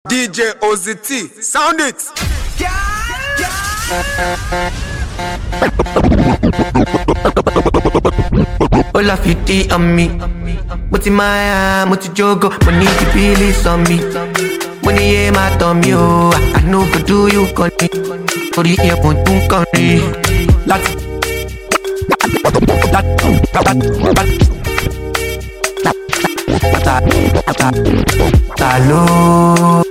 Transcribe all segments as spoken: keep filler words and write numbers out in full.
D J Ozzy T, sound it. All fifty on me. What's in my eye, what's your jogo? Money to release on me. Money yeah, my tummy, oh. I know for do you con me. For the ear, put you con me. Lot. Talo.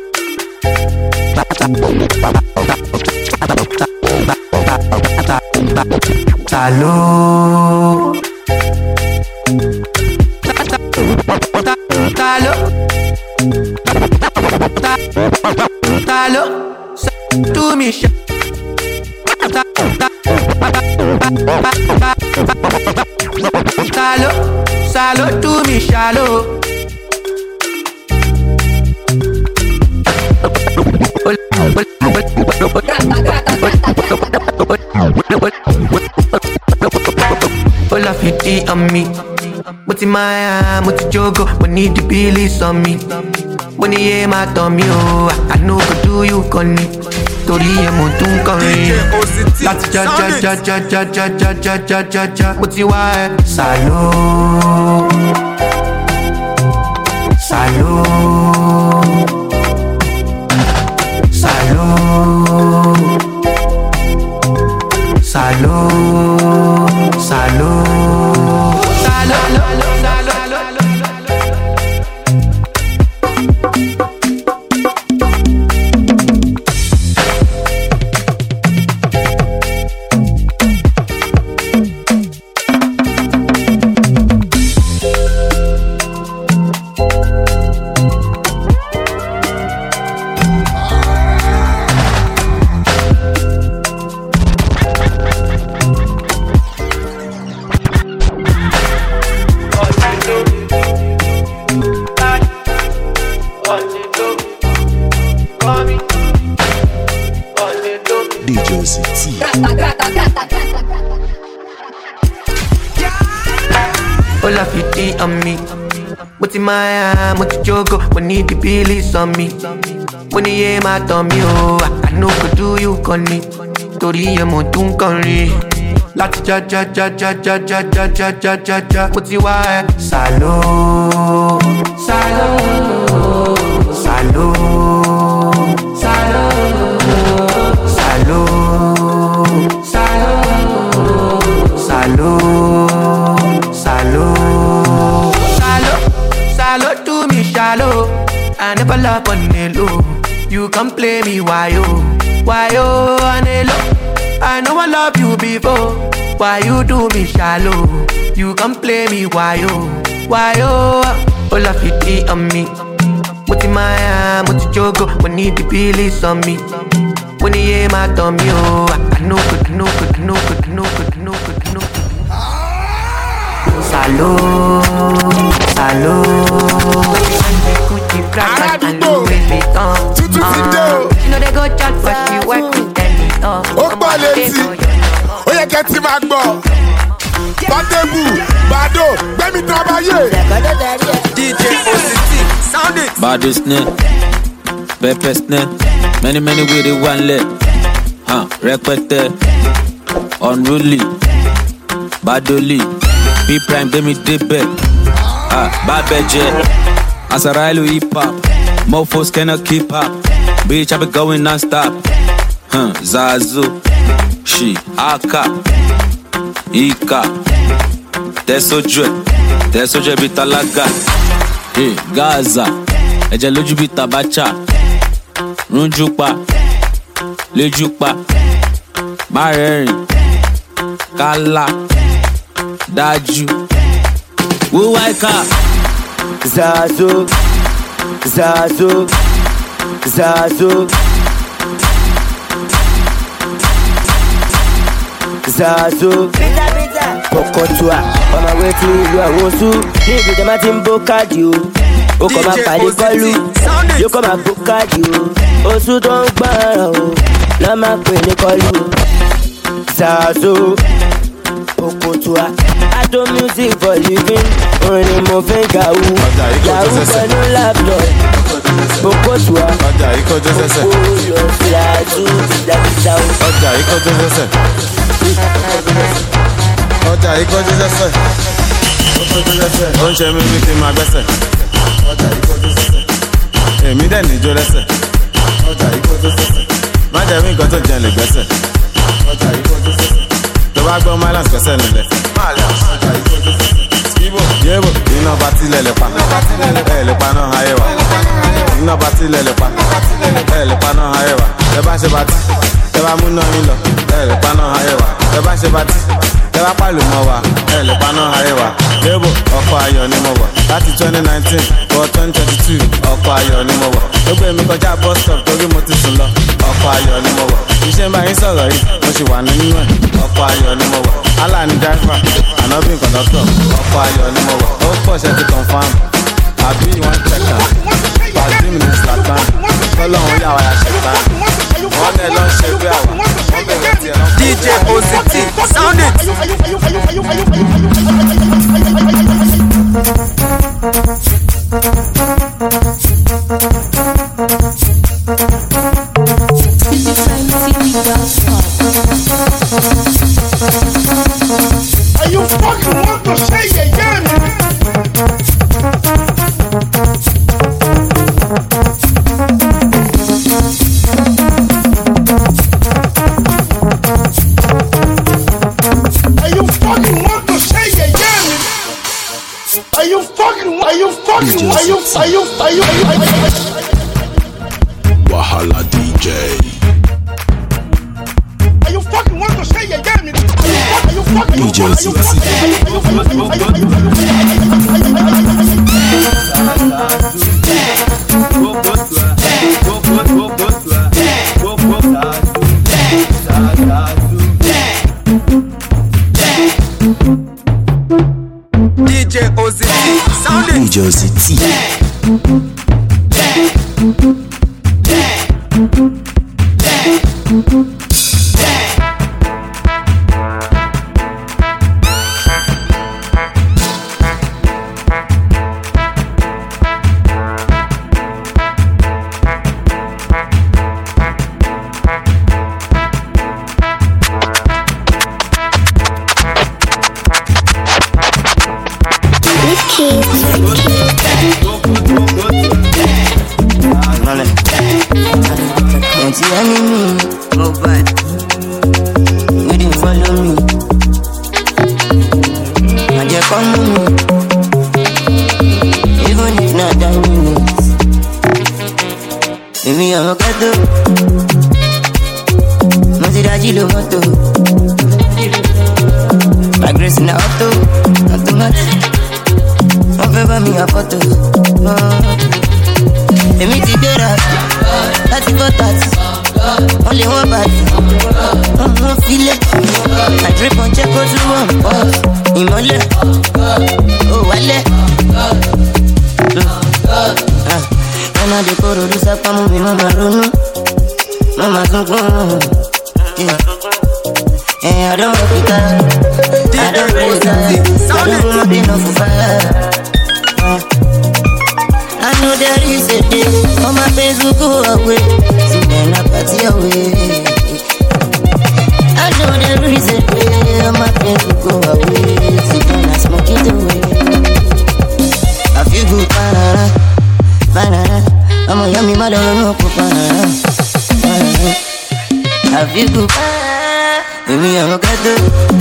Talo. Talo. Talo. Do me shit. Talo. Salo. Do me shallow. All of fifty on me. What's in my eye, what's your jogo? Money to release on me. Money yeah, my tummy, oh. I know for do you con me. Tori e montun con me. That's ja ja ja ja ja ja ja ja ja ja ja. What's your why? Salo. Salo. Salo. Salo. Salo. D J Ozzy T. All of fifty on me. What's in my eye, what's your jogo? Money to release on me. Money yeah, my tummy, oh. I know for do you con me. Tori e montun con me. Lot ja ja ja ja ja ja ja ja ja ja ja. What's your why? Salo. Salo. Salo. Salo. Salo. Salo. Salo. Salo. Salo. Salo to me shallow. I never love on hello. You can play me why yo. Why yo on hello. I know I love you before. Why you do me shallow? You can play me why yo. Why yo. All of fifty on me. What's in my eye, what's your jogo? Money to release on me. Money yeah, my tummy, oh. I know good, I know good, I know good, I know good, I know good, I know good. Salo, salo. Gucci, Prada, and Louis Vuitton. You know they go chat, but she work with them. Ó gbọ́ létí, ó yẹ kẹ́ ti máa gbọ́. Bọ́débù, Bàdó, gbẹ́mí tábàyè. D J Ozzy T, sound it. Bado snare, pepper snare. Many many with it one leg. Huh, rẹpẹtẹ, unruly, Badoli, B prime demi debet. Ah, Babeje, Asarailu hip hop. Mofos cannot keep up. Bitch, I be going non-stop. Huh, Zazu, she, Aka, Ika, Tesojwe, Tesojwe bitalaga. Hey, Gaza, Eje loju bitabacha. Runjupa, Lejupa, Marering, Kala, Daju, Wuwaika, Zazu, Zazu, Zazu, Zazu, Kokotua, on my way to Luawosu, Nibi the Martin Bocadi, O come up by the Kolu, you come up Bocadi, Osu don't borrow, Lama Queen Kolu, Zazu, Kokotua, I do music for living, only moving Gaou, Gaou, Gaou, laptop. Bokotua. Ọjà yìí kọjú sẹ́sẹ̀. Ọjà yìí kọjú sẹ́sẹ̀. Ọjà yìí kọjú sẹ́sẹ̀. Ó ń ṣe mí bí kí n máa gbẹ́sẹ̀. Ọjà yìí kọjú sẹ́sẹ̀. Èmi dẹ̀ níjó lẹ́sẹ̀. Ọjà yìí kọjú sẹ́sẹ̀. Má jẹ́ rí nǹkan tó jẹ́ lè gbẹ́sẹ̀. Ọjà yìí kọjú sẹ́sẹ̀. Tó bá gbọ́ Mylands gbẹ́sẹ̀ nílẹ̀. Ọjà yìí kọjú sẹ́sẹ̀. Yébo, iná bá tilẹ̀ lè pa. Ẹ lè pa náà ayé wa. Iná bá tilẹ̀ lè pa. Ẹ lè pa náà ayé wa. Ẹ bá ṣe bá ti. Ẹ bá mú náà yín lọ. Ẹ lè pa náà ayé wa. Ẹ bá ṣe bá ti. Ẹ bá pàlù mọ́ wa. Ẹ lè pa náà ayé wa. Yébo, ọkọ̀ ayọ̀ ni mo wọ̀. Láti twenty nineteen wọ twenty twenty two. Ọkọ̀ ayọ̀ ni mo wọ̀. Ó gbé mi kọjá bus stop torí mo ti sùn lọ. Ọkọ̀ ayọ̀ ni mo wọ̀. Iṣẹ́ ń bá yín sọ̀rọ̀ yìí. Mo sì wà nínú ẹ̀. Ọkọ̀ ayọ̀ ni mo wọ̀. Allah ni driver. Ànábì conductor. Ọkọ̀ ayọ̀ ni mo wọ̀. Ó pọ̀ ṣe ti confam. Àbí wọ́n check am. Pàdé mi ní Zlatan. Kọ́lọ́hún yà wá ya ṣẹ̀tàn. Wọ́n lẹ̀ lọ́ ṣe bí àwa. Wọ́n bẹ̀rẹ̀ tiẹ̀ lọ́. D J O C T, sound it. Are you fucking want to say it again? Are you fucking want to say it again? Are you fucking? Are you fucking? Are you? Are you? Are you? Are you? Wahala D J. Are you fucking want to say it again? Are you fucking? D J C T. D J O C T, sound it. D J C T. Don't you enemy, go bad. You didn't follow me. I just come with me. Even if not that minutes. Baby, I'm a gato. Masiraji lo moto. My grace in the auto. Automatic. One favor me a photo. Let me take it up. Thirty for thirty. Only one party. I'm not feeling. I drip on check out to one boss. Imole. Oh, wale. Mama de koro do sapa mu mi mama ronu. Mama sunkun. Eh, I don't want to I don't really die. I don't want to be no fire. I know there is a day all my pains will go away. So then I party away. I know there is a day all my pains will go away. So then I smoke it away. I feel good, banana, banana. I'm a yummy mother, no banana. I feel good, banana. Baby, I'm a gato.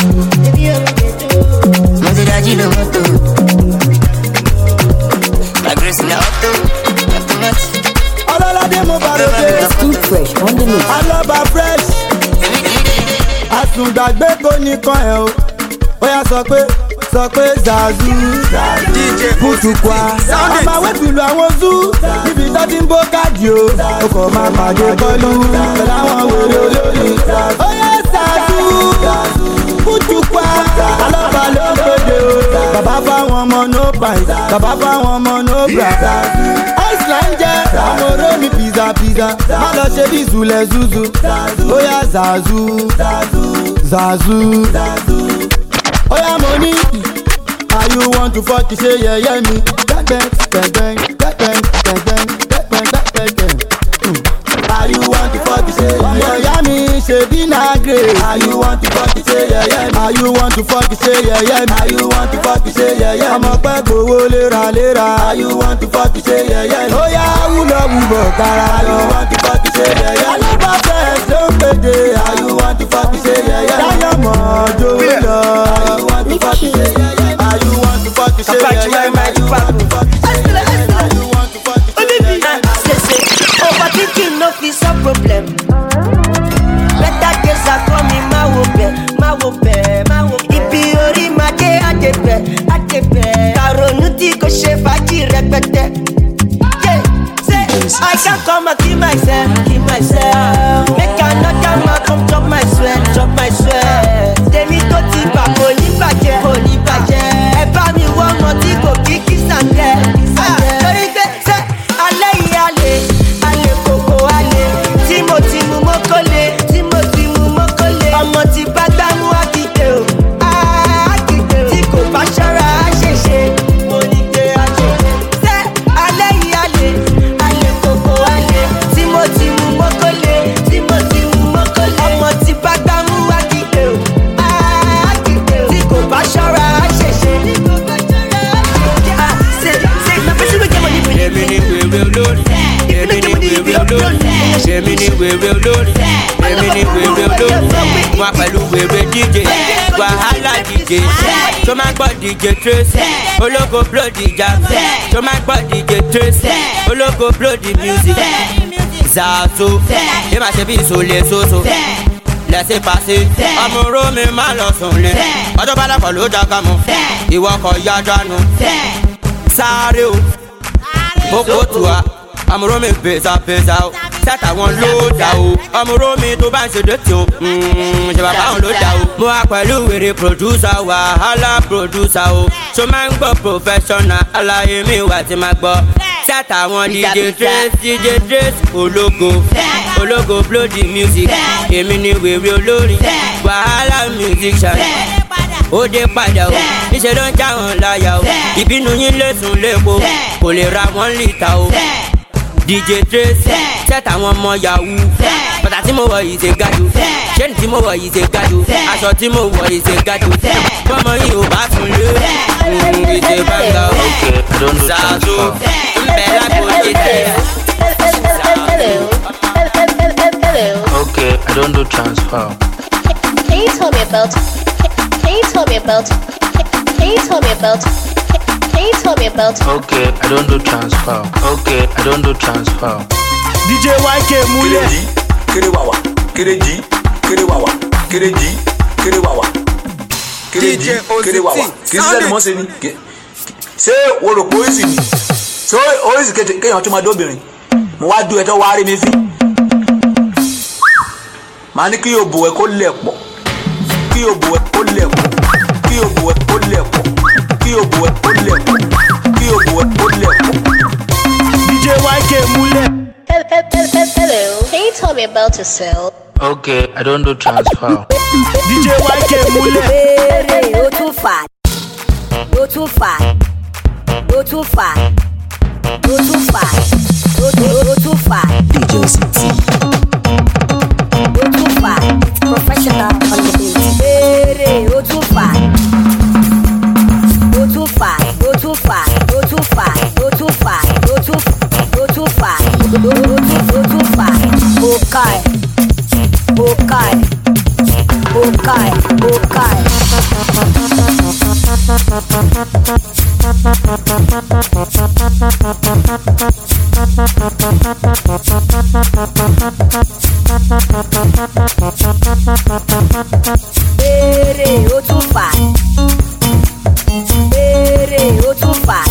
Masiraji lo moto. My grace in the auto. Ọlọ́ládé mo bá lóde. Too fresh, on the move. Alọ́ba fresh. Àsùngbàgbé kò ní kan ẹ̀ o. Ó yá sọ pé sọ pé Zazu. D J O C T, Putukwa. sound it. Ọmọ awé tìlú àwọn zoo. Níbi tó ti ń bó káàdì o. O kò máa pàdé kọlu. Pẹ̀lú àwọn wèrè olórí. Ó yá Zazu. Putukwa. Alọ́ba ló ń pèdè o. Bàbá fáwọn ọmọ no price. Bàbá fáwọn ọmọ no bra. Iceland jẹ́ ọmọ Rómi pizza pizza. Má lọ ṣe bí Zulẹ̀ Zuzu. Ó yá Zazu. Zazu. Ó yá mo ní. Are you want to fuck ṣe yẹ̀yẹ́ mi? Gbẹ̀gbẹ̀ gbẹ̀gbẹ̀ gbẹ̀gbẹ̀ gbẹ̀gbẹ̀ gbẹ̀gbẹ̀ grade. How you want to fuck it, say yeah yeah. How you want to fuck it, say yeah yeah. How you want to fuck it, say yeah yeah. I'm a bad go lera lera. How you want to fuck it, say yeah yeah. Oh yeah, who love you, but how you want to fuck it, say yeah yeah. I love my best, don't pay. How you want to fuck it, say yeah yeah. Diamond, do it love. How you want to fuck it, say yeah yeah. How you want to fuck it, say yeah yeah. How you want to fuck it, say yeah yeah. Overthinking no is a problem. Better days are coming, my wope, my wope, my wope. Ibi ori ma de adepe, adepe. Karonuti ko she faji repete. Yeah, say I can't come and kill myself, kill myself. Make another man come chop my sweat, chop my sweat. Demi to ti ba ko ni baje, ko ni baje. E ba mi wo mo ti ko kiki sande, sande. Sorry say ale ale. Timothy Mumokole, Timothy Mumokole. Ọmọ tí bá gbámú àkìtè o, àkìtè o. Tí kò bá ṣọ́ra àṣẹṣe, mo ní pé àṣẹ. Ṣé alẹ́ yìí alẹ́, alẹ́ kòkó alẹ́. Timothy Mumokole, Timothy Mumokole. Ọmọ tí bá gbámú àkìtè o, àkìtè o. Tí kò bá ṣọ́ra àṣẹṣe. Tí kò bá ṣọ́ra àṣẹṣe. Ṣé ṣé na fẹ́ sí ló jẹ́ mọ̀ níbi níbi. Èmi ni wèrè olórí. Èmi ni wèrè olórí. Èmi ni wèrè olórí. Èmi ni wèrè olórí. Wá pẹ̀lú wèrè D J. Wàhálà D J. Tó máa gbọ́ D J Trace. Ológo blow the jam. Tó máa gbọ́ D J Trace. Ológo blow the music. Zato. Ẹ máa ṣe bí ìsòlè soso. Laissez passer. Ọmọ oró mi máa lọ sùn lé. Ọjọ́ bá dàpọ̀ ló dàgbà mọ́. Ìwọ kọ̀ yá dànù. Sáré o. Boko tua. Amuro mi pèsè pèsè o, sẹ́tà wọn ló dà o. Amuro mi tó bá ń ṣe dẹ́tì o, ṣe bàbá wọn ló dà o. Mo wá pẹ̀lú wèrè producer wàhálà producer o. So máa ń gbọ́ professional, aláyé mi wà tí máa gbọ́. Sẹ́tà wọn D J Trace, D J Trace, ológo, ológo blow the music. Èmi ni wèrè olórin, wàhálà musician. Ó dé padà o, níṣẹ́ ló ń já wọn láyà o. Ìbínú yín lè sùn lépo, kò lè ra wọn lítà o. D J Trace, set àwọn ọmọ yahoo. Bàtà tí mo wọ̀ yìí ṣe gádù, ṣéènì tí mo wọ̀ yìí ṣe gádù, aṣọ tí mo wọ̀ yìí ṣe gádù. Bọ́mọ yìí ò bá tún lé, ìṣe bàgà o. Ṣàtò ń bẹ lágbo tètè. Okay, I don't do transfer. Can you tell me about? Can you tell me about? Can you tell me about? Can you tell me about? Okay, I don't do transfer. Okay, I don't do transfer. D J Y K Mule. Kere wawa, kere G, kere wawa, kere G, kere wawa, kere G, kere wawa. Kìí sísẹ́ ni mo ṣe ni. Ṣé o rò pé oríṣi ni? Ṣé oríṣi kéèyàn tún máa dóbìnrin? Mo wá dú ẹjọ́ wá rí mi fi. Màá ní kí o bò ẹ kó lẹ̀ pọ̀, kí o bò ẹ kó lẹ̀ pọ̀, kí o bò ẹ kó lẹ̀ pọ̀. Kí o bò ẹ kó lẹ̀ pọ̀, kí o bò ẹ kó lẹ̀ pọ̀. D J Y K Mule. Hello, can you tell me about yourself? Okay, I don't do transfer. D J Y K Mule. Go too far. Go too far. Go too far. Go too far. Go go go too far. D J C T. Go too far. It's professional on the beat. Go too far. Go too far, go too far, go too far, go too far, go too go too far, go go too go too far. Okay, okay, okay, okay. Baby, go too far. Baby, go too far.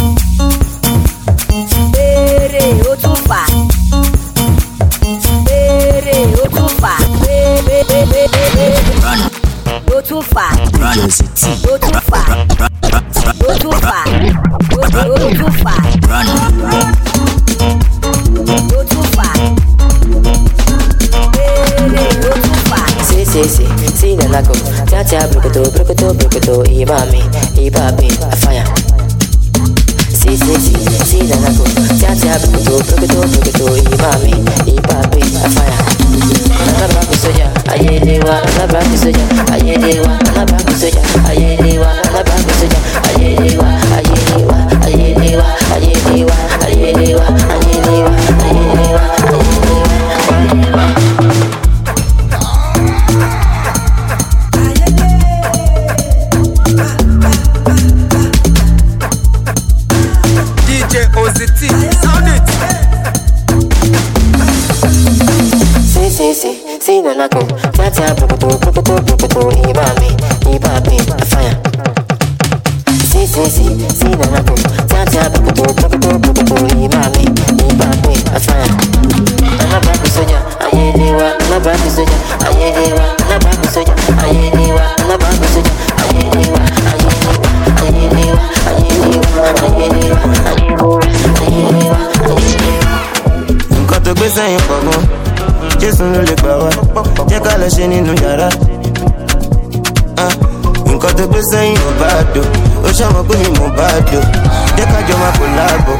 Baby, go too far. Baby, go too far. Baby, baby, baby. Go too far. Go too far. Go too far. Go go too far. Go too far. Baby, go too far. Sí, sí, sí, sí, nanaco. Tia, tia, brocoto, brocoto, brocoto. Y mami, y papi, a fire. Sí, sí, sí, sí, nanaco. Tia, tia, brocoto, brocoto, brocoto. Y mami, y papi, a fire. Nana, papi, soya. Aye, lewa, nana, si, si, si, no la con. Tia, tia, pukutu, pukutu, pukutu. Ibabe, ibabe, fire. Si, si, si, si, no la con. Tia, tia, pukutu, pukutu, pukutu. Ibabe, ibabe, fire. Anabaku soja, ayelewa. Anabaku soja, ayelewa. Anabaku soja, ayelewa. Anabaku soja, ayelewa, ayelewa, ayelewa, ayelewa, ayelewa, ayelewa, ayelewa, ayelewa. Nǹkan tó gbé sẹ́yìn pọ̀ gan, Jésù ló lè gbà wá, jẹ́ ká lọ ṣe nínú yàrá. Nǹkan tó gbé sẹ́yìn ò bá dò, ó ṣàmọ̀ pé mi mò bá dò, jẹ́ ká jọ máa kò láàbò.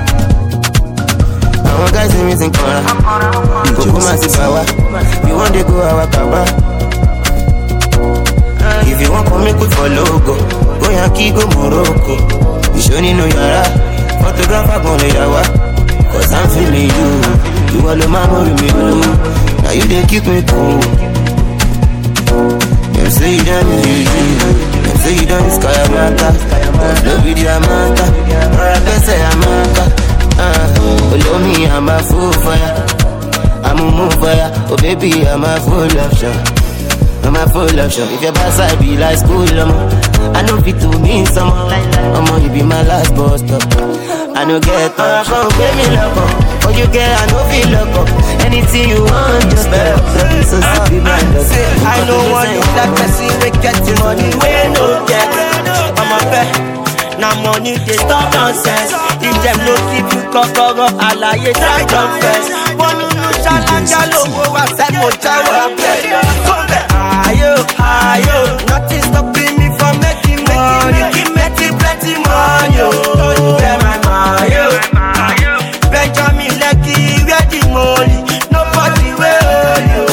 Àwọn gáàsì mi ti ń kanra, kókó máa ti fà wá, bí wọ́n dé kó àwa kàwá. If you want come quick for logo, go Yankee, go Morocco. You show nínú yàrá, photographer gan lè yà wá. Cause I'm feeling you, you all the mama with me, now you dey keep me cool. Them say you done you, them say you done this kaya mata. No video mata, or I can say I'm mata. Follow me, I'm a fool for ya, I'm a move for ya. Oh baby, I'm a full option, I'm a full option. If your boss I be like school, I'm I know fit to mean someone. I'm you be my last boss stop. I no get up, come pay me love up. What you get, I no feel love up. Anything you want, just better. So sippy man, I don't want you like person we get the money we no get. I'm a bet, now money they stop nonsense. If them no give you kokoro, alaye try confess. One no shalanga logo, I said mo jawa play. Come back, ayo, ayo, nothing stopping me from making money. Keep making plenty money, oh. Benjamin Lucky, where the money? Nobody will you.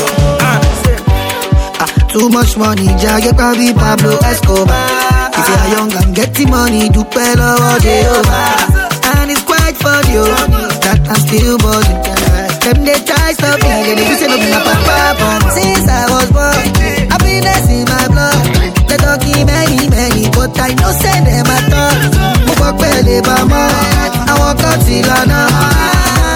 Too much money, Jagger Pabi Pablo Escobar. If you're young and getting money, do pelo all day over. And it's quite funny, oh, that I'm still buzzing. Them they try stop me, they be saying nothing about papa. Since I was born, happiness in my blood. They talking many, many, but I know send them at all. Move belly bama, I walk out till I know.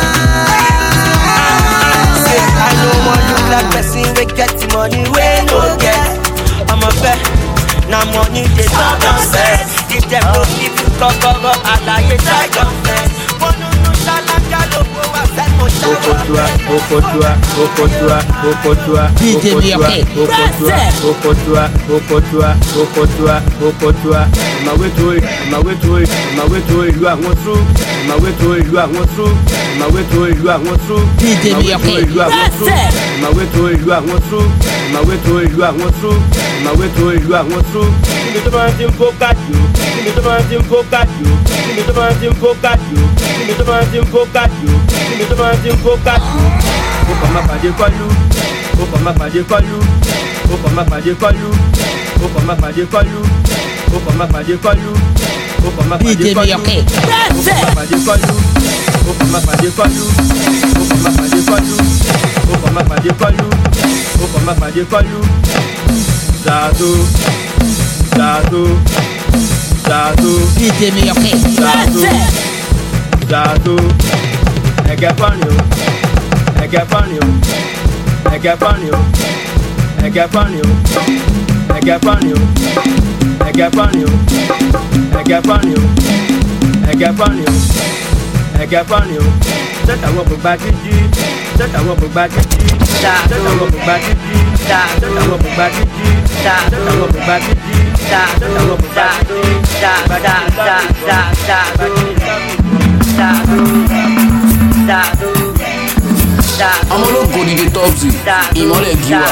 I don't want you like person we get the money we no get. I'm a bet, now money they stop nonsense. If them no give you kokoro, alaye try confess. One no shalanga logo, I said mo jawa. Okotua, Okotua, Okotua, Okotua, Okotua, Okotua, Okotua, Okotua. My way to it, my way to it, my way to it. You are one true, my way to it. You are one true, my way to it. You are one true, my way to it. You are one true, my way to it. You are one true, my way to it. You are one true, my way to it. You are one true. Give me the man to focus you, give me the man to focus you, give me the man to focus you, give me the man to focus you, give me the man to focus you. Opa ma pàdé kọlu, opa ma pàdé kọlu, opa ma pàdé kọlu, opa ma pàdé kọlu, opa ma pàdé kọlu, opa ma pàdé kọlu, opa ma pàdé kọlu, opa ma pàdé kọlu, opa ma pàdé kọlu, opa ma pàdé kọlu, opa ma pàdé kọlu. Zato, zato, zato, zato, zato, ẹgẹ fani o. Ẹgẹ fani o, ẹgẹ fani o, ẹgẹ fani o, ẹgẹ fani o, ẹgẹ fani o, ẹgẹ fani o, ẹgẹ fani o, ẹgẹ fani o. Sẹ́tà wọ́n kò gba jíjí, sẹ́tà wọ́n kò gba jíjí, sẹ́tà wọ́n kò gba jíjí, sẹ́tà wọ́n kò gba jíjí, sẹ́tà wọ́n kò gba jíjí, sẹ́tà wọ́n kò gba jíjí. I'm all go to the top Z. Ìmọ̀lẹ̀ gíwà.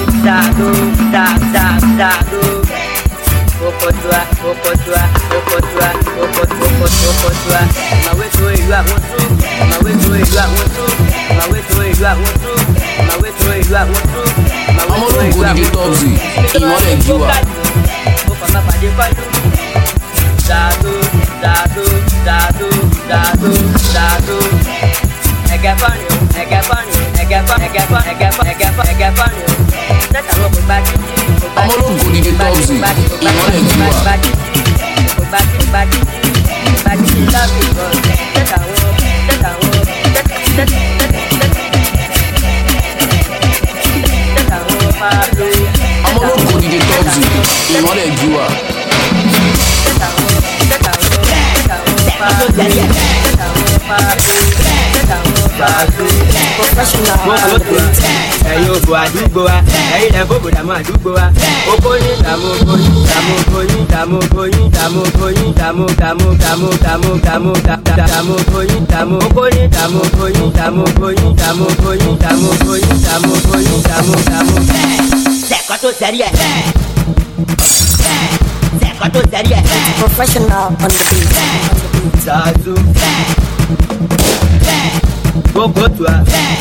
Okotua, Okotua, Okotua, Okotua, Okotua. My way to you at one two. My way to you at one two. My way to you at one two. My way to you at one two. I'm all go to the top Z. Ìmọ̀lẹ̀ gíwà. Opa ma pàdé kọlu. Dado, dado, dado, dado, dado. Ẹgẹ fani o, ẹgẹ fani o, ẹgẹ fani, ẹgẹ fani, ẹgẹ fani, ẹgẹ fani, ẹgẹ fani o. Sẹ́tà ló kò bá jíjí. I'm all go to the top Z. Ìmọ̀lẹ̀ gíwà. Kò bá jíjí, bá jíjí, bá jíjí love you God. Sẹ́tà wọ́n, sẹ́tà wọ́n, sẹ́tà, sẹ́tà, sẹ́tà, sẹ́tà. I'm all over the top Z. You want to give up? ẹ̀yin òbò àdúgbò wa ẹ̀yin lẹ́ fòbò dàmú àdúgbò wa oko yín dàmú oko yín dàmú oko yín dàmú oko yín dàmú oko yín dàmú dàmú dàmú dàmú dàmú dàmú oko yín dàmú oko yín dàmú oko yín dàmú oko yín dàmú oko yín dàmú oko yín dàmú oko yín dàmú dàmú. sẹ̀kọ́ tó sẹ́rí ẹ̀ sẹ̀kọ́ tó sẹ́rí ẹ̀. Professional on the beat. Zazu Boko tua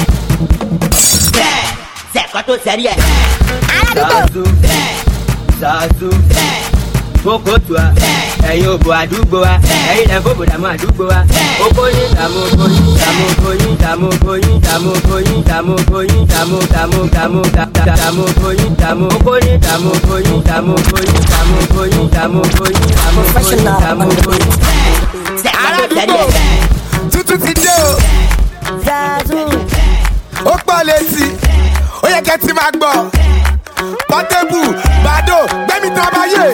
sẹ̀kọ́ tó sẹ́rí ẹ̀. Zazu Zazu Boko tua ẹ̀yin òbò àdúgbò wa ẹ̀yin lẹ́ fòbò dàmú àdúgbò wa oko yín dàmú oko yín dàmú oko yín dàmú oko yín dàmú oko yín dàmú oko yín dàmú dàmú dàmú dàmú oko yín dàmú oko yín dàmú oko yín dàmú oko yín dàmú oko yín dàmú oko yín dàmú oko yín dàmú oko yín. Aládùúgbò tuntun ti dé o. Zazu. Ó pọ̀ létí, ó yẹ kẹ́ ti máa gbọ́. Portable, Bado, gbẹ́mí tán báyé.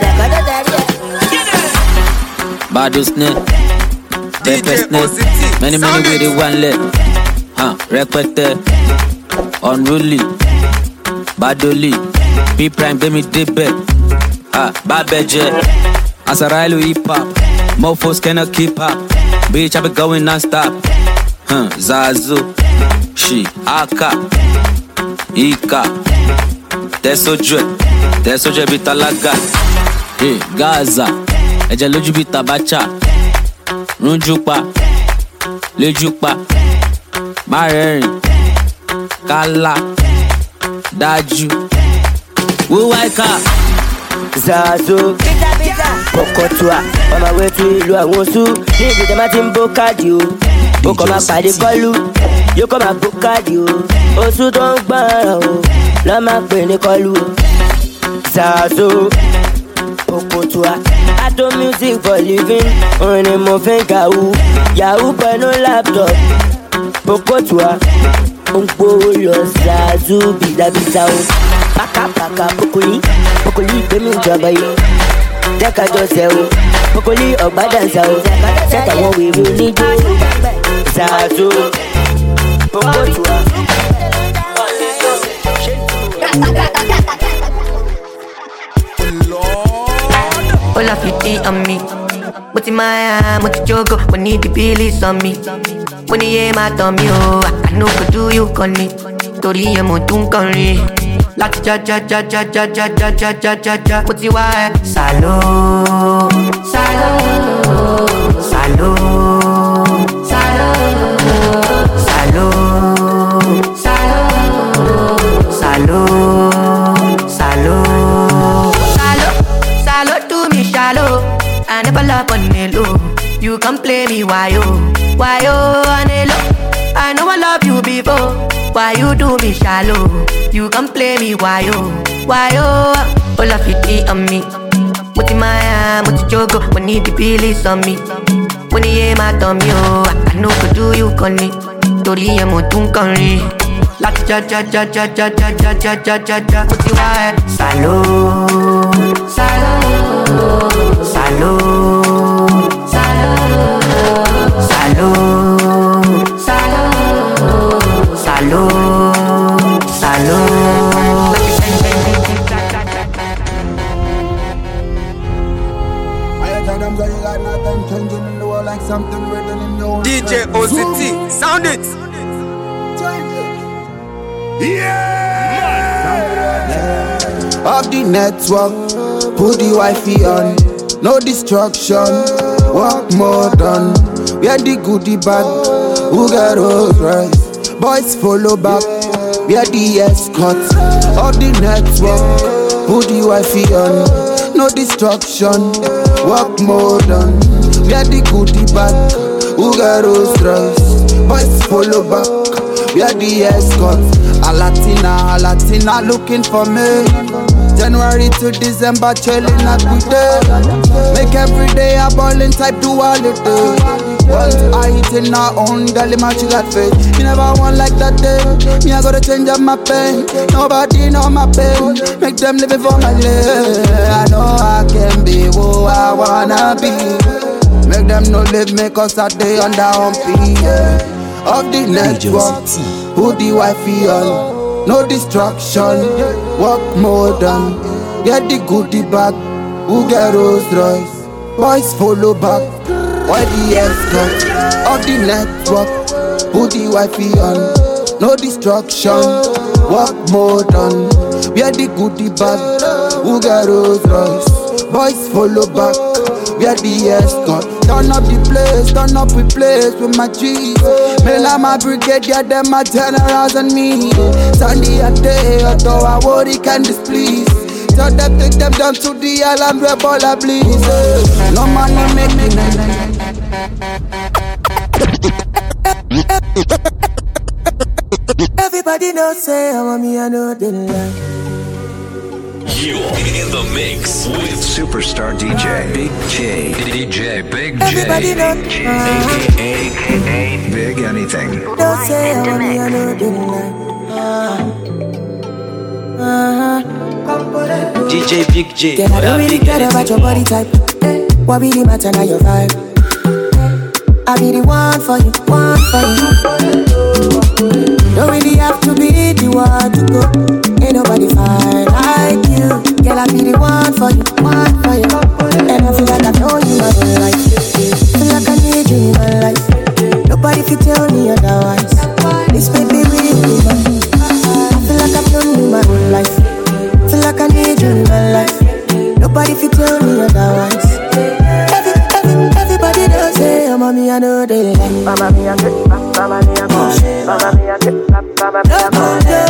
Bado snare, pepper snare, many many way they one leg, huh? Rẹpẹtẹ, unruly, Badoli, P prime gbẹ́mí débẹ̀, ah Babẹ́jẹ́, Asarailu hip hop, mofos cannot keep up, bitch I be going non-stop, huh? Zazu, she, Aka, Ika. Tẹ́sójú ẹ̀ tẹ́sójú ẹ̀ bí tálákà hey, Gaza ẹ̀jẹ̀ lójú bí tabacha rúnjú pa lójú pa má rẹ́rìn kálá dájú wíwá ìka. Zazu Kokotua on my way to ìlú àwọn oṣù ní ìgbìdá má ti ń bó káàdì o ó kọ́ máa pàdé kọ́lù yóò kọ́ máa bó káàdì o oṣù tó ń gbọ́ràn o lọ́ máa pè ní kọ́lù o. Zazu Kokotua I do music for living orin ni mo fi ń kàwú yahoo pẹ̀lú laptop Kokotua ó ń gbówó lọ Zazu bìdàbìdà o pàkàpàkà pokoli pokoli gbẹmí ìjọba yìí jẹ́kájọ́ sẹ́ o pokoli ọ̀gbádànsá o sẹ́tà wọn wèrè oníjó Zazu Kokotua. All of you think on me. Mo ti máa mo ti jogo, mo need the billies on me. Mo ní yé máa tàn mí o, I no go do you kan ni. Torí ẹ mo tún kọrin. Láti já já já já já já já já já já já. Mo ti wá ẹ. Sàló, sàló, sàló, sàló, sàló, sàló, sàló, sàló. Shallow, I never love on the low. You can play me why yo, why yo on the low. I know I love you before. Why you do me shallow? You can play me why yo, why yo. All of it on me. Muti maya, muti jogo, we need the billies on me. When you hear my tummy oh, I know could do you conny. Tori e mo tun conry. Like ja ja ja ja ja ja ja ja ja ja ja. Muti wa salo, salo. Salo, salo, salo, salo, salo, salo. D J O C T, sound it. Yeah. Of the network, put the Wi-Fi on. No destruction, work more done. We are the goodie bag, who got Rolls Royce. Boys follow back, we are the escort. Of the network, put the Wi-Fi on. No destruction, work more done. We are the goodie bag, who got Rolls Royce. Boys follow back, we are the escort. A Latina, a Latina looking for me. January to December, chilling at we day. Make every day a ballin' type to holiday. Once I hit in our own, girl, my she got faith. You never want like that day. Me I gotta change up my pain. Nobody know my pain. Make them live it for my life. I know I can be who I wanna be. Make them no live me cause I day under humpy, yeah. Of the network, who the wifey on. No distraction, work modern. Get the goodie bag, who get Rolls Royce. Boys follow back, why the escort. Of the network, who the wifey on. No distraction, work modern. Get the goodie bag, who get Rolls Royce. Boys follow back, get the escort. Turn up the place, turn up the place with my G's. Me like my brigade, yeah, them my generals and me. Sunday a day, although I worry can displease. So them take them down to the island where baller please. No money make me everybody knows say I want me, I know they lie. You're in the mix with superstar D J Big J. D J Big J. Everybody know, A K A Big Anything. Don't say I want me, I know they lie. Uh-huh. D J Big J. Girl, I don't really care about your body type. What really matter now your vibe? I be the one for you, one for you. Don't really have to be the one to go. Ain't nobody fine like you. Girl, I be the one for you, one for you. And I feel like I know you my whole life. Feel like I need you in my life. Nobody can tell me otherwise. This baby really mine. I feel like I've known you my whole life. Feel like I need you in my life. Nobody can tell me otherwise. Every, every, everybody does say, oh, mommy, I know they like. Mama, me, I get, mama, me, I go. Mama, me, I get, mama, me, I go.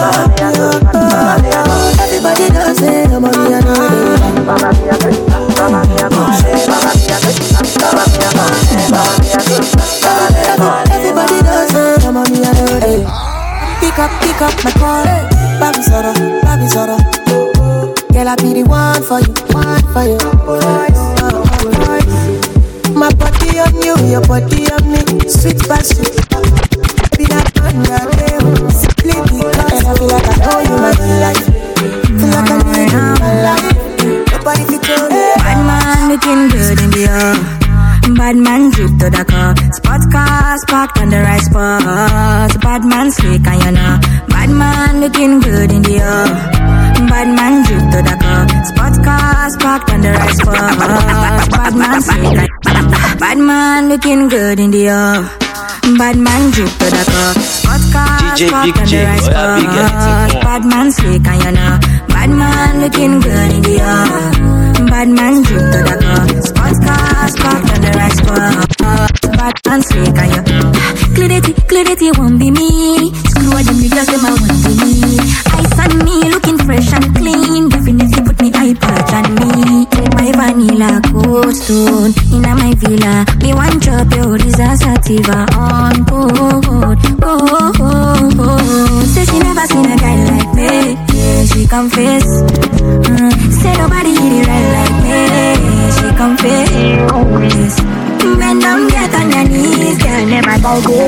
Everybody does say, oh, mommy, I know they like. Mama, me, I get, mama, me, I go. Mama, me, I get, mama, me, I go. Mama, me, I get, mama, me, I go. Everybody does say, oh, mommy, I know they like. Pick up, pick up my call. Baby Zoro, baby Zoro. Girl, I be the one for you, one for you. My body on you, your body on me. Sweet by sweet. Be that on your day. Simply because and I feel like I know you my life. Feel like I need you in my life. Nobody can tell me. Bad man looking good in the air. Bad man drip to the car. Spot cars parked on the right spot. Bad man slick and you know. Bad man looking good in the air. Bad man drip to the car. Spot cars parked on the right spot. Bad man slick and bad man looking good in the air. Bad man drip to the car. Spot cars parked on the right spot. Bad man slick and you know. Bad man looking good in the air. Bad man drip to the car. Sports cars parked on the right spot. Bad man slick and you clarity, clarity won't be me. Screw all them niggas, them I want to me. Ice on me, looking fresh and clean. Definitely put me eye patch on me. My vanilla cold stone in my villa. Me one drop your disaster sativa on board. Oh, oh, oh. Say she never seen a guy like me. Yeah, she confess. Mm. Say nobody hit it right like me. She confess. Bend down, get on your knees, girl, never go go.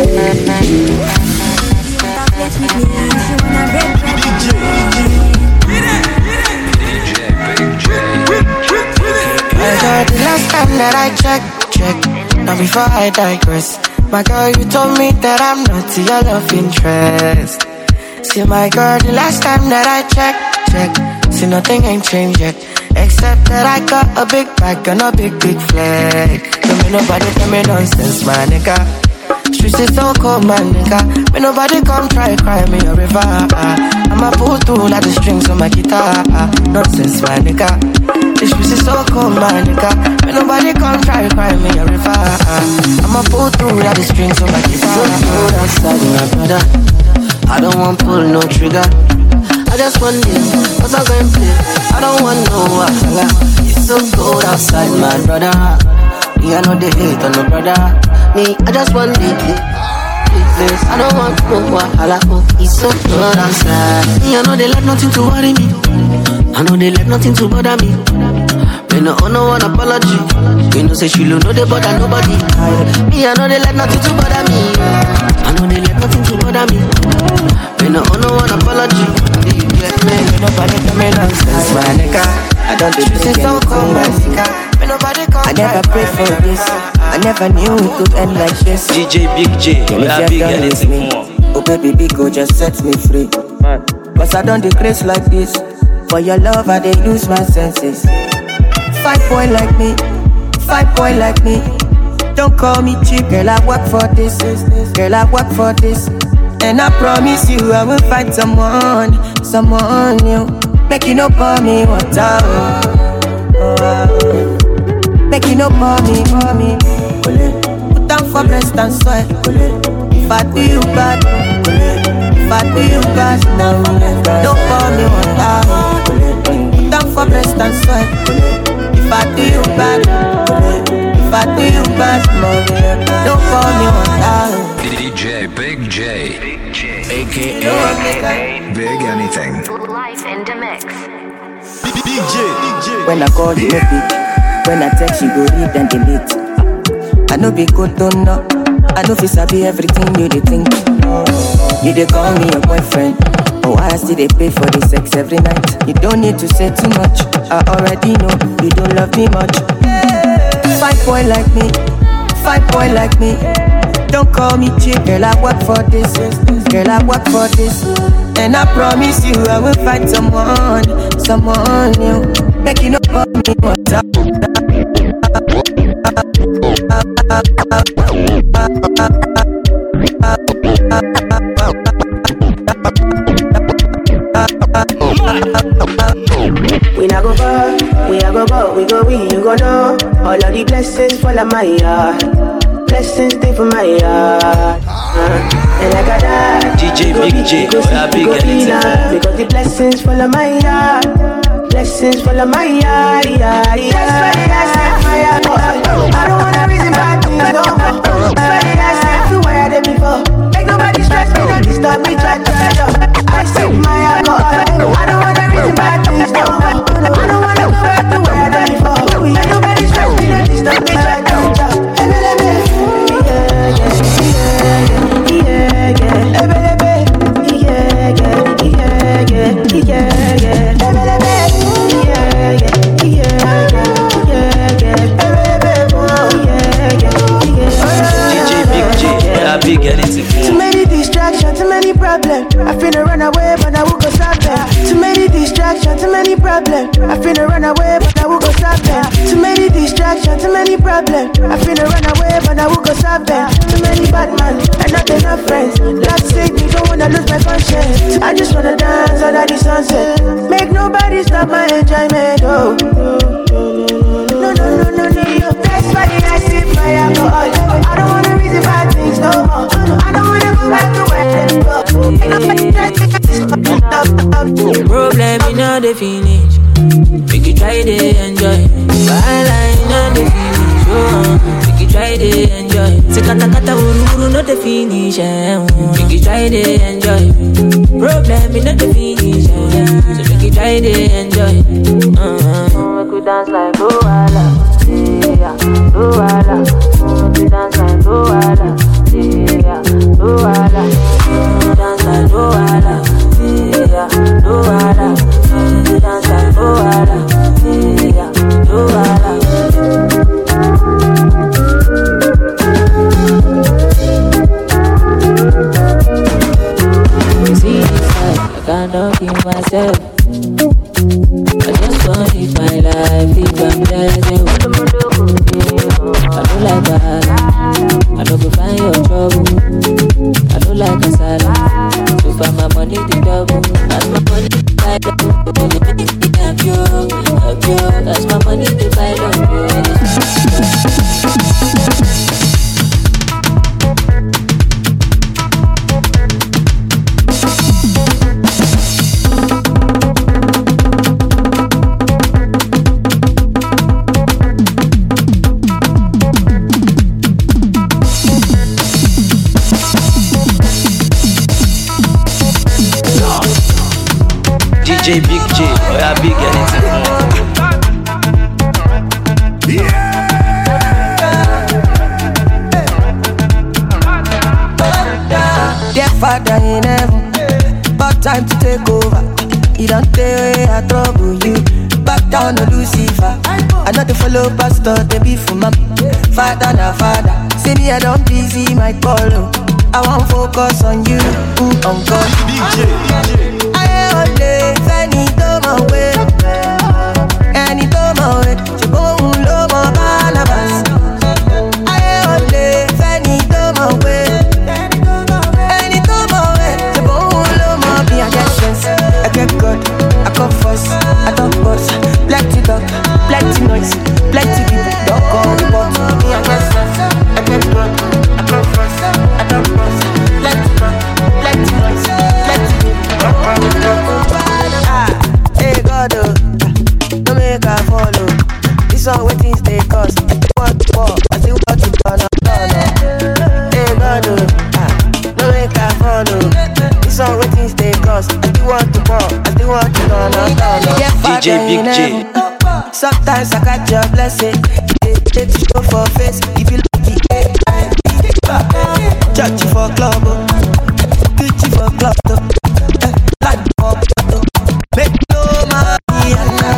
The last time that I checked, check. Now before I digress, my girl, you told me that I'm not your love interest. See my girl, the last time that I checked, check. See nothing ain't changed yet, except that I got a big bag and a big, big flag. Don't make nobody tell me nonsense, my nigga. Streets is so cold, my nigga. May nobody come try cry me a river. I'ma pull through like the strings on my guitar. Nonsense, my nigga. The streets is so cold, my nigga. May nobody come try cry me a river. I'ma pull through like the strings on my guitar. So cold outside, my brother. I don't want pull no trigger. I just want it, cause I'm going play. I don't want no wahala. It's so cold outside, my brother. Me, I know they hate on no brother. Me, I just want it. I don't want no wahala. Oh, it's so cold outside. Me, I know they let nothing to worry me. I know they let nothing to bother me. Me no owe no one apology. Me no say she don't know they bother nobody. Me, I know they let nothing to bother me. I know they let nothing to bother me. Me no owe no don't do this I never prayed for this. I never knew it could end like this. D J Big J, Girl, if Big you're done with me, oh baby, big go just set me free. Cause I don't decrease like this. For your love, I dey lose my senses. Five boy like me, five boy like me. Don't call me cheap, girl, I work for this. Girl, I work for this. And I promise you, I will find someone, someone new. Make you no pour me water. Oh, oh. Make you no pour me, pour me. Put down for breast and soil. If I do you bad, if I do you bad, no, don't pour me water. Put down for breast and soil. If I do you bad, if I do you bad, don't pour me water. D J Big J, A K A Big Anything. Life in the mix. D J, when I call you, no pick. When I text you, go read and delete. I know be good, don't know. I know if sabi everything you dey think. You dey call me your boyfriend. Oh, I still dey pay for the sex every night. You don't need to say too much. I already know you don't love me much. Five boy like me, five boy like me. Don't call me cheap, girl, I work for this. Girl, I work for this. And I promise you I will find someone, someone new. Make you no call me water. We not go go, we a go go, we go we, you go know. All of the blessings fall on my yard. Blessings stay for my yard. Uh, and like I die, D J Big J, oh big anything. Because the blessings fall on my yard. Blessings fall on my yard, yeah, yeah. That's why I set my yard. I don't wanna reason bad things, no. That's why I set to where I did before. Make nobody stress me, don't disturb me, try to catch up. I set my yard, I don't wanna reason bad things, no. I don't wanna go back to where I did before. Make nobody stress me, don't disturb me, try to catch up. Too many distractions, too many problems. I finna run away, but I will go stop them. Too many distractions, too many problems. I finna run away, but I will go stop them. Too many distractions, too many problems. I finna run away, but I will go stop them. Too many bad men and not enough friends. Love sick, me don't wanna lose my conscience. I just wanna dance under the sunset. Make nobody stop my enjoyment. Oh, no, no, no, no, no, no. That's why I sip my alcohol. I don't wanna reason bad things no more. I don't wanna go back to where I go. Problem in all the finish. Make you try to enjoy. While I know the finish. Oh, make you try to enjoy. Say kata kata uru uru not the finish. Make you try to enjoy. Problem in all the finish. So make you try to enjoy. Uh-huh. Make you dance like Luala. Yeah, Luala. Make you dance like Luala. Yeah, Luala. Dance like Luala. Yeah, Luala. Dance like Luala. Yeah, Luala. See this side, I cannot kill myself. I just want to live my life, live I'm blessed. I don't like that. I don't go find your trouble. I don't like a salad. So far my money the double. That's my money the buy double. Help you, help you. That's my money the buy double. D J Big J, oh yeah, big anything. Dear Father in heaven, about time to take over. You don't tell way I trouble you. Back down to Lucifer. I know the follow pastor, they be for my father, na father. See me, I don't busy my call. I won't focus on you, mm, on God. D J, I all day, any time away, any time away. You go low, my Barnabas. I all day, any time away, any time away. You go low, my be a get sense. I get good, I come first, I don't boss. Plenty talk, plenty noise, plenty people. Don't call the boss. Me a get sense, I get good, I come first, I don't boss. Plenty talk, plenty noise, plenty people. Don't call the boss. Ah, hey God, oh, don't make her follow. This one what things they cost. What for? I still want to turn up, turn up. Hey God, oh, ah, don't make her follow. This one what things they cost. I still want to pour, I still want to turn up, turn up. D J Big J. Sometimes I catch your blessing. They to show for face. If you lucky, judge you for club, teach you for club, like for club. Make no money.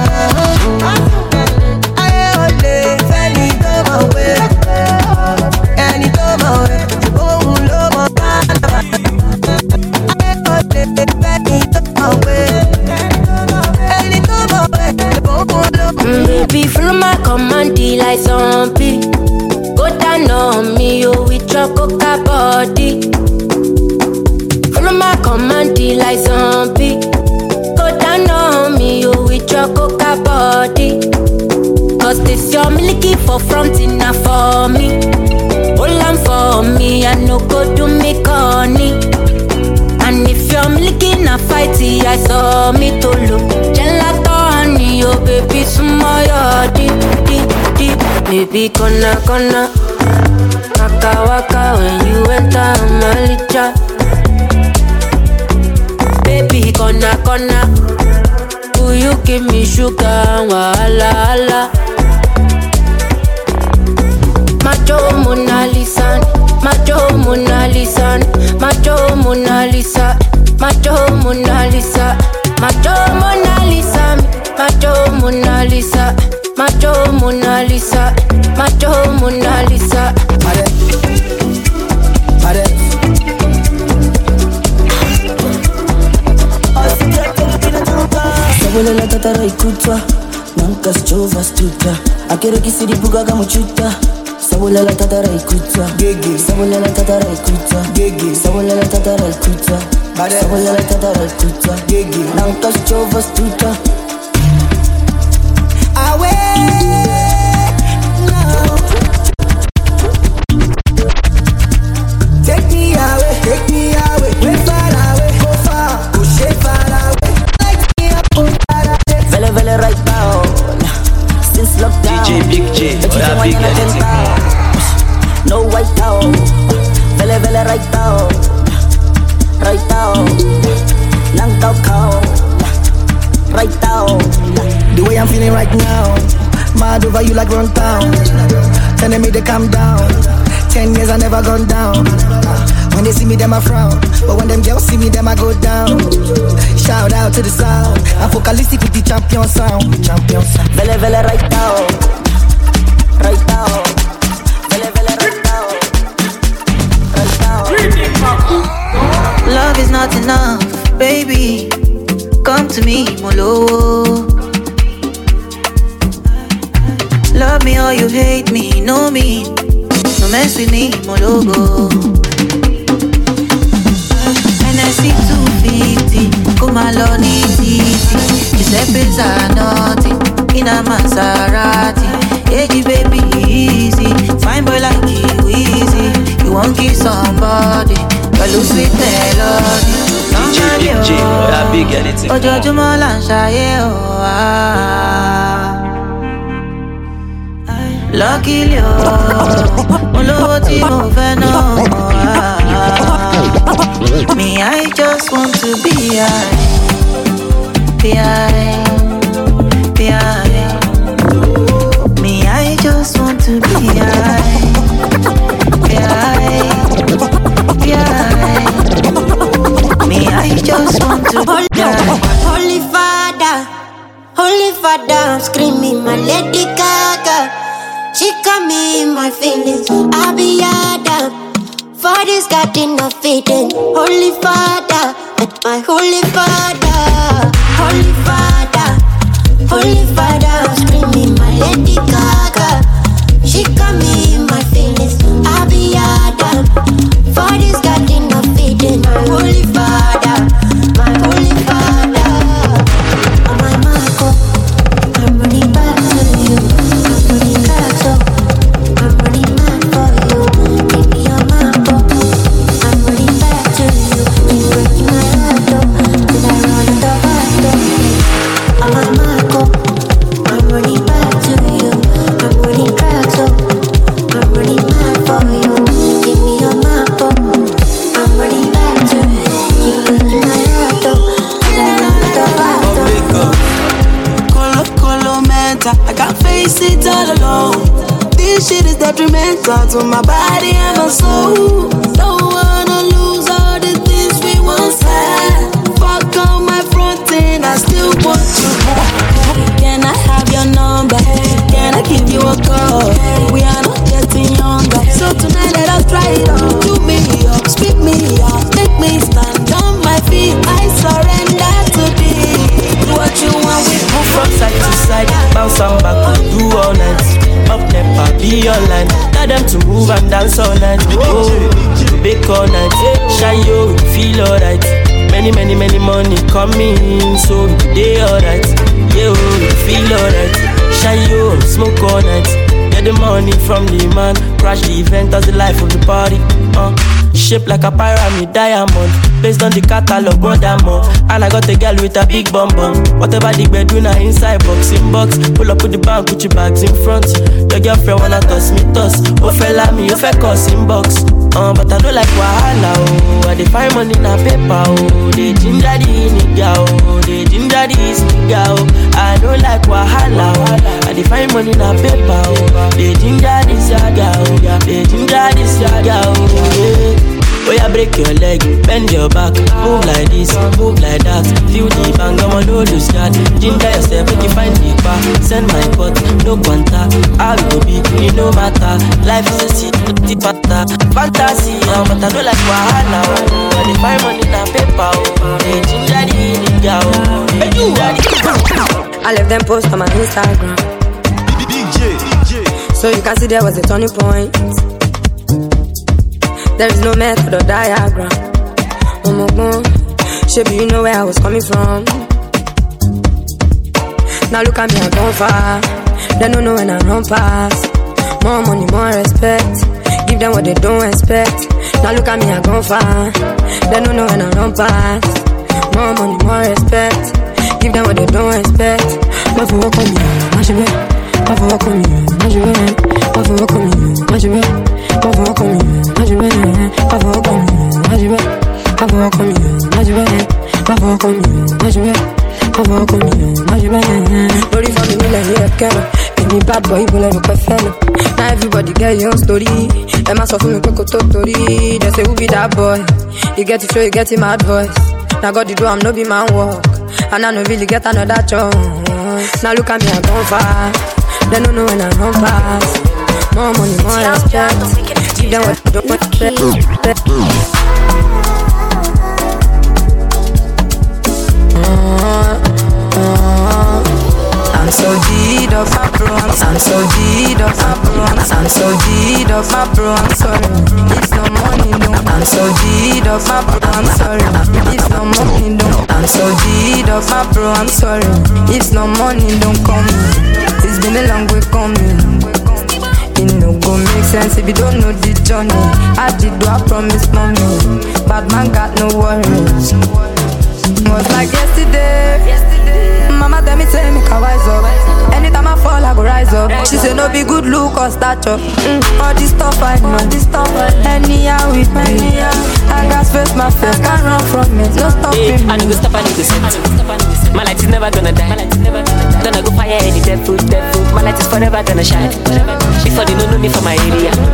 I only any time away, any time away. Oh, love my God. I only any time away, any time away. Mm, baby, follow my command like zombie. Go down on me, you with your coca body. Follow my command like zombie. Go down on me, you with your coca body. Cause this your milky for fronting now for me. Hold on for me, I no go do me corny. And if you're milky na fighty, I saw me to look. Gelato honey, oh baby, smile deep, deep, deep. Baby, kona, kona. Waka, waka, when you enter Malija. Baby, kona, kona. Will you give me sugar, wala, wala. Macho Mona Lisa, Macho Mona Lisa, Macho Mona Lisa, Macho Mona Lisa, Macho Mona Lisa, Macho Mona Lisa, Macho Mona Lisa, Macho Mona Lisa. Sabole la tatara ikutwa, nanka schova stuka. Akere kisiri buga kama chuta. Sabole la tatara ikutwa, gege. Sabole la tatara ikutwa, gege. Sabole la tatara ikutwa, sabole la tatara ikutwa, gege. Nanka schova stuka. Awe. Take me away, take me away, way far away, go far, go shake far away. Light me up, oh far away. Vele vele right now, since lockdown. D J Big J, oh yeah, big anything. No white out, vele vele right now, right now. Lang tao cow, right now. The way I'm feeling right now, mad over you like run town. Telling me to calm down. Ten years I never gone down. When they see me, them I frown. But when them girls see me, them I go down. Shout out to the sound. I'm focalistic with the champion sound. Champion sound. Vele vele right now, right now. Vele vele right now, right now. Love is not enough, baby. Come to me, Molo. Love me or you hate me, know me. No mess with me, Mologo. And I see two fifty, come along easy. You said bills are naughty, in a Maserati. Hey, baby, easy. Fine boy like you, easy. You won't kiss somebody, but look sweet melody. D J Big J, oh yeah, big anything. Ojoojúmọ́ là ń ṣayé o. Luckily o, olówó tí mo fẹ́ náà. Me, I just want to be high, be high, be high. Me, I just want to be high, be high, be high. Me, I just want to be high. Holy Father, Holy Father, I'm screaming, my Lady Gaga. She got me in my feelings. I be Adam. For this garden of Eden. Holy Father, my Holy Father. Holy Father, Holy Father, I'm screaming, my Lady Gaga. She got me in my feelings. I be Adam. For this garden of Eden. My Holy Father, my Holy Father. Oh my Marco, I'm running back to you. I'm running back to I'm running back for you. Give me your Marco. I'm running back to you. Keep breaking my heart though. Till I run out of heart though. Oh my Marco, I'm running back to you. I'm running back to I'm running back for you. Give me your Marco. I'm running back to you. Keep breaking my heart though. Till I run out of heart though. Colo, colo, mental. I can't face it all alone. This shit is detrimental to my body and my soul. Don't wanna lose all the things we once had. Fuck on my front end, I still want you back. Can I have your number? Can I give you a call? We are not getting younger, so tonight let us try it on. Do me up, spit me up, make me stand on my feet. I surrender to thee. Do what you want with me. From side to side, bounce and back, do all night. Up never be online. Tell them to move and dance all night. Oh, bake all night. Shy yo, feel alright. Many, many, many money coming, so they alright. Yeah, oh, feel alright. Shy yo, smoke all night. Get the money from the man. Crash the event as the life of the party. Uh, shaped like a pyramid diamond. Based on the catalog, more than more. And I got a girl with a big bum bum. Whatever the bed do now inside box in box. Pull up with the bank, put your bags in front. Your girlfriend wanna toss me toss. Oh fella me, you fake us in box. Uh, but I don't like wahala oh. I dey find money na paper oh. They ginger the nigga oh. They ginger this nigga oh. I don't like wahala oh. I dey find money na paper oh. They ginger this yaga oh. They ginger this yaga oh. Yeah. Oh yeah, break your leg, bend your back, move like this, move like that. Feel the bang, I'm on all this yard. Ginger yourself, make you find the bar. Send my pot, no contact. I will be, it no matter. Life is a seat, the patter. Fantasy, uh, but I don't like wahala. Oh. I dey find money na paper. Oh. Hey, ginger the nigga. Oh. Hey, ginger the. I left them post on my Instagram. D J, D J. So you can see there was a turning point. There is no method or diagram. Oh my God, Shaby, you know where I was coming from. Now look at me, I gone far. They don't know when I run past. More money, more respect. Give them what they don't expect. Now look at me, I gone far. They don't know when I run past. More money, more respect. Give them what they don't expect. But for what come here, I should be. But for what come here, I should be. But for what come here, I should be. But for what come here, I should be. But for what come here, I should be. But for what come here, I should be. But for what come here, I should be. But for what come here, I should be. Body for me, like here, Kevin. Any bad boy, will ever quite fellow. Now everybody get your own story. Am I suffering with Coco Totori? They say, who be that boy? You get it, show you get him mad voice. Now God, you do, I'm no be man walk. And I no really get another chance. Now look at me, I'm gone far. They don't know when I run past. More money, more respect. Give them what they don't want. I'm so G'd up, my bro. I'm so G'd up, my bro. I'm so G'd up, my bro. I'm sorry, it's no money, no. I'm so G'd up, my bro. I'm sorry, it's no money, no. I'm so G'd up, my bro. I'm sorry, it's no money, don't come. It's been a long way coming. It no go make sense if you don't know the journey. I did do I promise mommy. Bad man got no worries. Was like yesterday. Mama tell me, tell me, can wise up. Anytime I fall, I go rise up. She say no be good look or stature. Mm, all this stuff I know. This stuff anyhow with me. I got face my face, can't run from it. No stopping me. I need to stop, I need to set. My light is never gonna die. Gonna go fire any dead food, dead food. My light is forever gonna shine. Before they don't know me from my area.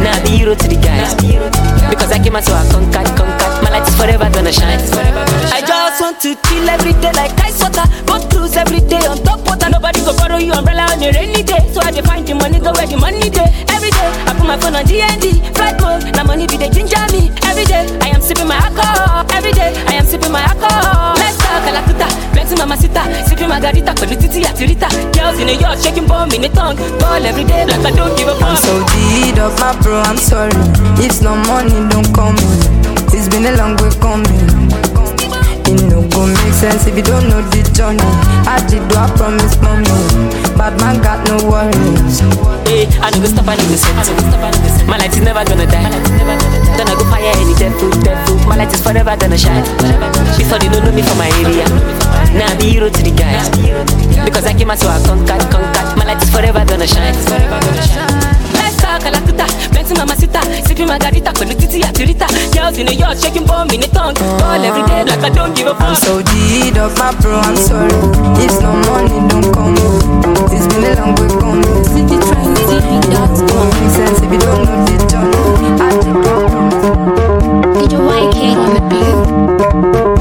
Now I be hero to the guys. Because I came out so I conquered, conquered. My light is forever gonna shine. I just want to chill every day like ice water. Go cruise every day on top water. Nobody go borrow you umbrella on a rainy day. So I dey find the money, go where the money day. Every day I put my phone on D and D. Flight mode, now money be the ginger me. Every day I am sipping my alcohol. Every day I am sipping my alcohol. Let's talk Kalakuta, plenty mama sita. Sipping margarita, Pelutiti Atirita. Girls in a yacht, shaking bomb in the tongue. Ball every day like I don't give a fuck. I'm so deed of my bro, I'm sorry. If no money don't come in. It's been a long way coming. It no go make sense if you don't know the journey. I did do I promise mommy. Bad man got no worries. Hey, I no go stop, I no go set. My light is never gonna die. Then I go fire any devil, devil. My light is forever gonna shine. Before they don't know me from my area. Now I be hero to the guys. Because I came out so I conquered, conquered. My light is forever gonna shine. Let's talk Kalakuta, plenty mama sita. Sipping margarita, Pelutiti Atirita. Girls in a yacht, shaking bomb in the tongue. Ball every day like I don't give a fuck. I'm so deed of my bro, I'm sorry. If no money don't come in. It's been a long way coming. City trying to see me dot com. Make sense if you don't know the journey. I did promise. D J Y K on the beat.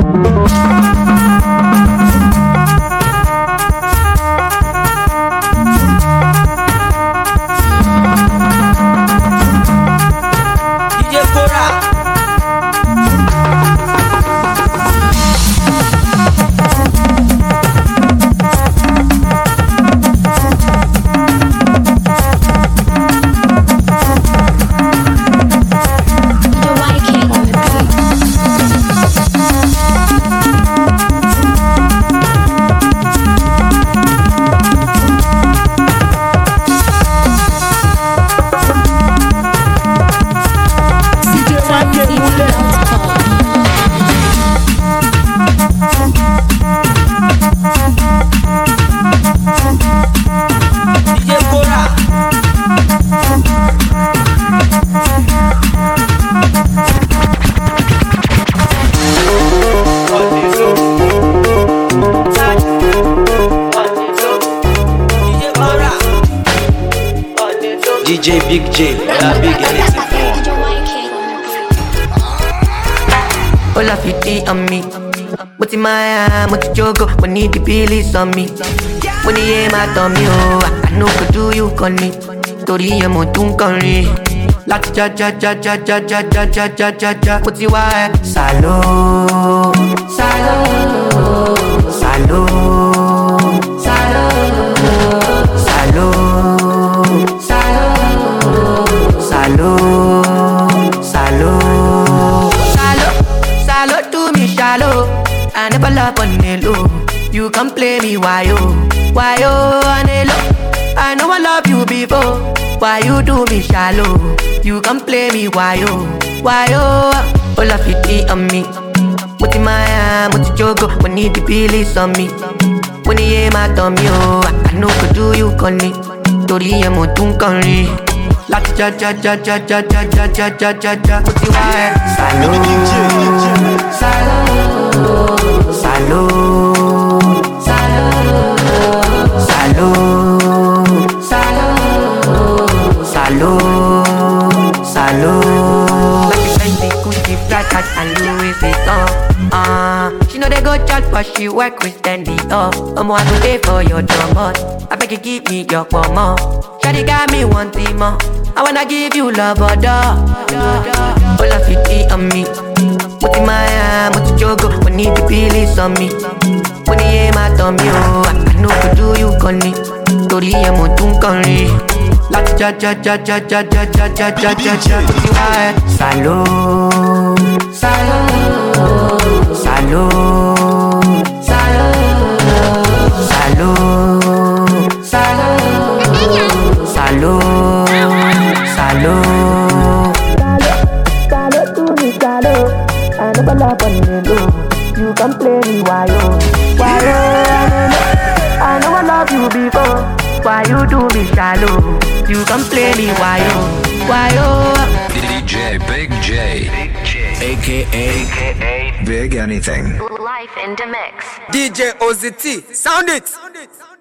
D J Big J, yeah, big anything All of it on me. What's in my eye, what's your joke? When need the billies on me. When the aim at on me, oh, I know could do you call me. Tori emo tunkari. Like ja ja ja ja ja ja ja ja ja ja ja. What's your why? Salo, salo, salo, salo, salo, salo, salo, salo, salo, salo to me shallow. I never love on the low. You can play me why yo, why yo on the low. I know I love you before. Why you do me shallow? You can play me why yo, why yo? All of it on me. What's in my eye, what's your joke? When need the billies on me. When the aim at on me, oh, I know could do you call me. Tori emo tunkari. Like ja ja ja ja ja ja ja ja ja ja ja. What's your why? Salo, salo, salo, salo, salo, salo, salo, salo. Like the Gucci black hat and Louis Vuitton. Uh, she know they go chat but she work with Standy up. I'm one to pay for your dumb. I beg you give me your mama. Shawty got me one thing more. I wanna give you love or dog. All of it on me. What's in my eye, what's your joke? When need the billies on me. When the aim at on me, oh, I know could do you call me. Tori emo tunkari. Like ja ja ja ja ja ja ja ja ja ja ja. Salo, salo, salo, salo, salo, salo, salo, salo. Salo to me salo. I never love on the low. You can play me why yo, why yo? I know I love you before. Why you do me shallow? You can play me why yo, why yo? D J Big J, A K A Big Anything. Life in the mix. D J O Z T, sound it.